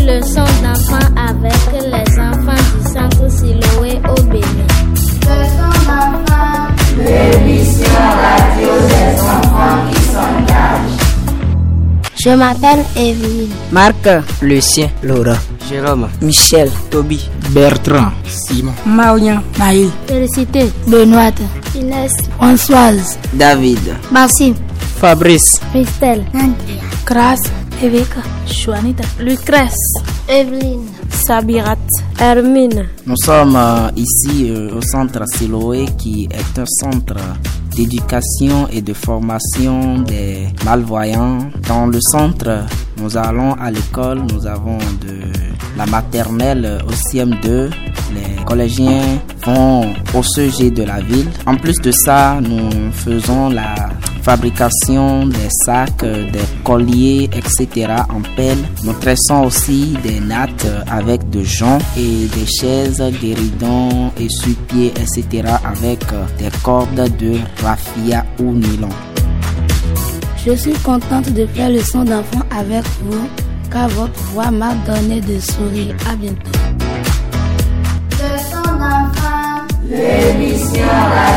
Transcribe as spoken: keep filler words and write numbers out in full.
le son d'enfant avec les enfants du centre Siloé au Bénin. Le son d'enfant, l'émission radio des enfants qui s'engagent. Je m'appelle Evelyne. Marc, Lucien, Laura, Jérôme, Michel, Toby, Bertrand, Simon, Maouyan, Maïl, Félicité, Benoît, Inès, Françoise, David, Bassim, Fabrice, Christelle, Andrea, Grace, Eveka, Juanita, Lucrèce, Evelyne, Sabirat, Hermine. Nous sommes euh, ici euh, au centre Siloé qui est un centre d'éducation et de formation des malvoyants. Dans le centre, nous allons à l'école, nous avons de la maternelle au C M deux. Les collégiens vont au C G de la ville. En plus de ça, nous faisons la fabrication des sacs, des colliers, et cetera en pelle. Nous tressons aussi des nattes avec de joncs et des chaises, des ridons, essuie-pieds, et cetera avec des cordes de raffia ou nylon. Je suis contente de faire le son d'enfant avec vous, car votre voix m'a donné de sourire. À bientôt. Le son d'enfant, l'émission